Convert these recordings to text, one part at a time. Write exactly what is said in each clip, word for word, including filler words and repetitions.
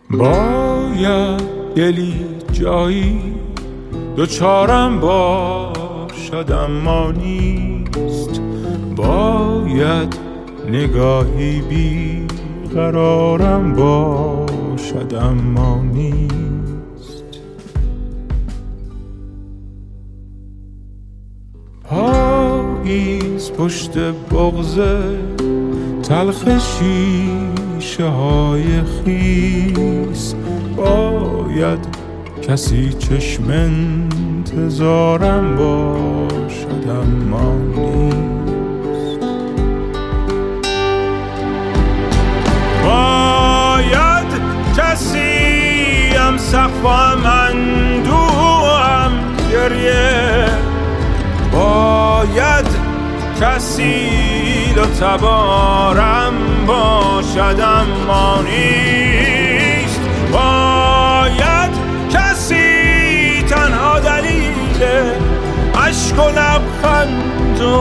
باید دلی جایی دوچارم باشد اما نیست، باید نگاهی بی قرارم باشد اما نیست. پاییز پشت بغض تلخ شیشه های خیس، باید کسی چشم انتظارم باشد اما نیست. باید کسی هم سقفم اندوهم گریه، باید کسی و تبارم باشد اما نیست. باید کسی تنها دلیل عشق و لبخند و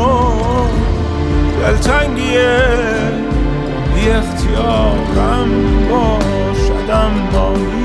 دلتنگی بی اختیارم باشد اما نیست.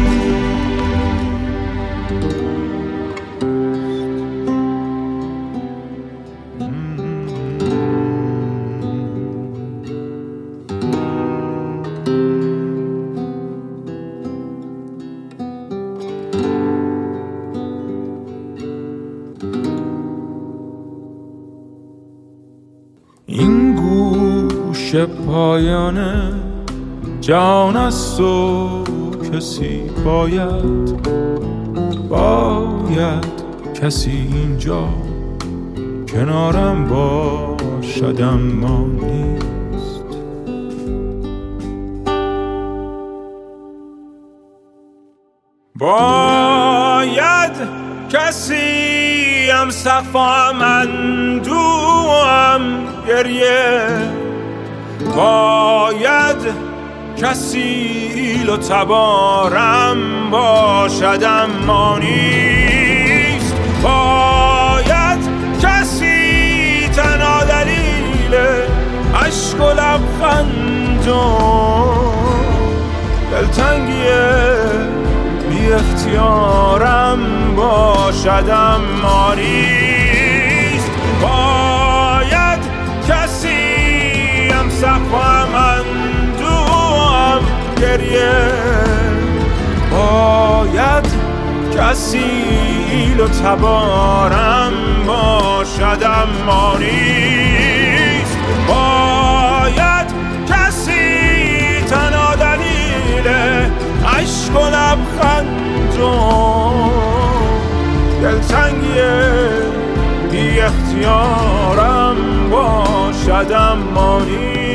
این گوش پایان جان است و کسی باید باید کسی اینجا کنارم باشد اما نیست. باید کسی هم سقفم اندوهم گریه، باید کسی ایل و تبارم باشد اما نیست. باید کسی تنها دلیل عشق و لبخند و دلتنگی بی اختیارم باشد اما نیست. باید کسی هم سقفم اندوهم گریه، باید کسی ایل و تبارم باشد اما نیست. باید کسی تنها دلیل عشق و لبخند و دلتنگی بی اختیارم باشد اما نیست.